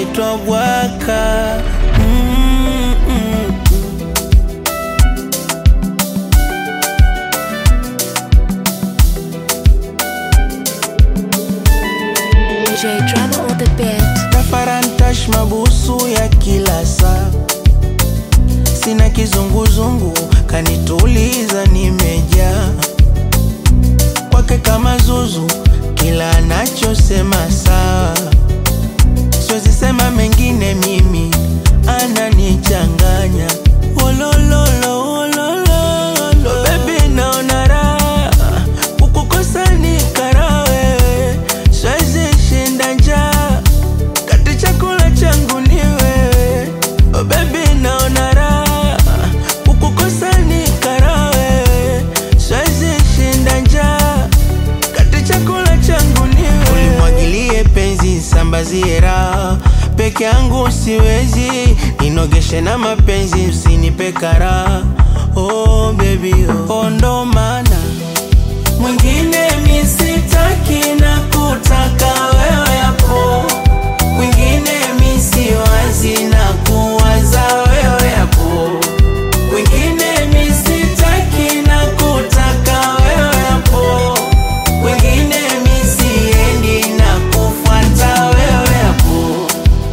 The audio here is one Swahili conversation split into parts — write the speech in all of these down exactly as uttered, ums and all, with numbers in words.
twabwaka. mm -mm. J Drama on the beat. Tafarantash mabusu ya kila saa, sina kizunguzungu, kanituliza nimejaa kwake kama zuzu, kila anachosema sawa. Siwezi sema mengine, mimi ananichanganya. Wolololo wolololo, baby naona raha kukukosa ni karawe. Siwezi shinda njaa, kati chakula changu ni wewe. Oh baby naona raha kukukosa ni karawe. Siwezi shinda njaa, kati chakula changu ni wewe. Ulimwagilie penzi sambazie raha, peke yangu siwezi, ninogeshe na mapenzi usinipe karaha. Oh baby oh, oh ndo maana mwingine mi sitaki na kutaka wewe hapo. Mwingine mi siwazi na kuwaza wewe hapo. Mwingine mi sitaki na kutaka wewe hapo. Mwingine mi siendi na kufuata wewe hapo.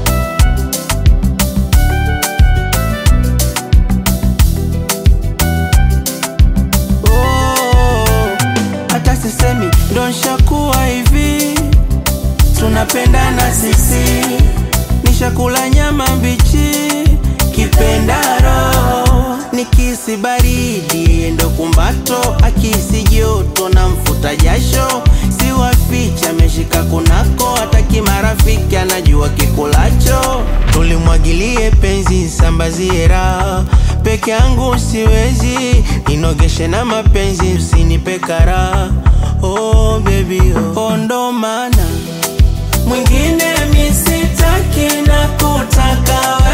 Hata sisemi ndo nshakuwa hivi, tunapendana sisi. Nishakula nyama mbichi, kipenda roho. Nikisi baridi ndo kumbato, akisi joto na mfuta jasho. Siwaficha meshika kunako, hata kimarafiki anajua kikulacho. Tulimwagilie penzi sambazie raha, peke yangu siwezi, ninogeshe na mapenzi usinipe karaha. Oh baby oh, oh ndo maana mwingine mi sitaki na kutaka